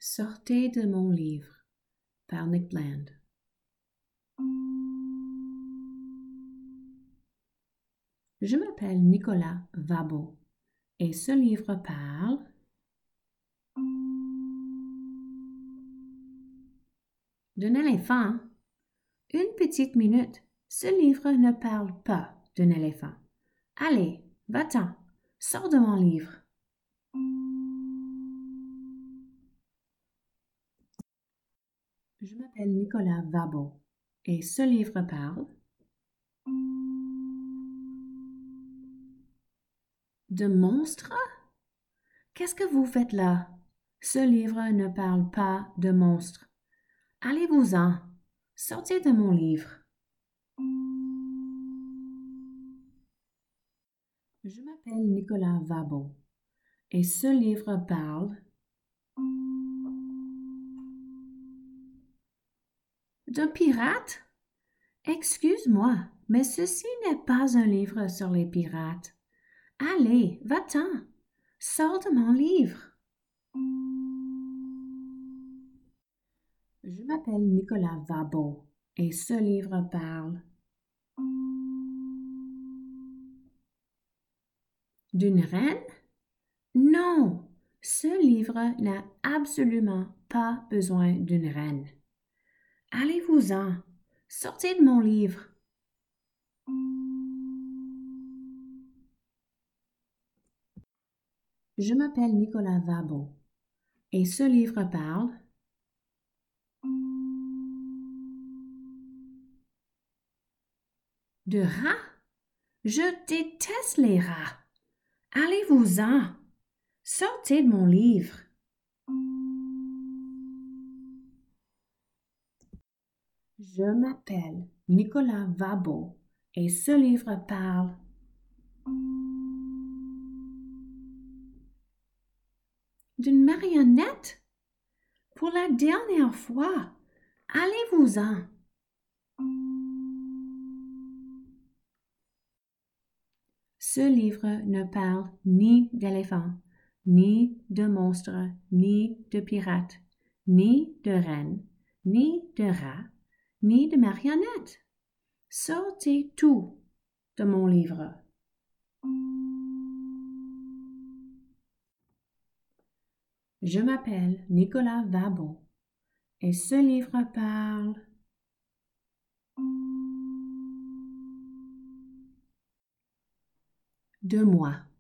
Sortez de mon livre par Nick Bland. Je m'appelle Nicolas Vabo et ce livre parle d'un éléphant. Une petite minute, ce livre ne parle pas d'un éléphant. Allez, va-t'en, sors de mon livre. Je m'appelle Nicolas Vabo et ce livre parle de monstres? Qu'est-ce que vous faites là? Ce livre ne parle pas de monstres. Allez-vous-en, sortez de mon livre. Je m'appelle Nicolas Vabo et ce livre parle d'un pirate? Excuse-moi, mais ceci n'est pas un livre sur les pirates. Allez, va-t'en, sors de mon livre. Je m'appelle Nicolas Vabo et ce livre parle d'une reine? Non, ce livre n'a absolument pas besoin d'une reine. Allez-vous-en, sortez de mon livre. Je m'appelle Nicolas Vabo et ce livre parle de rats. Je déteste les rats. Allez-vous-en, sortez de mon livre. Je m'appelle Nicolas Vabo et ce livre parle d'une marionnette. Pour la dernière fois, allez-vous-en. Ce livre ne parle ni d'éléphants, ni de monstres, ni de pirates, ni de reines, ni de rats, ni de marionnettes. Sortez tout de mon livre. Je m'appelle Nicolas Vabo et ce livre parle de moi.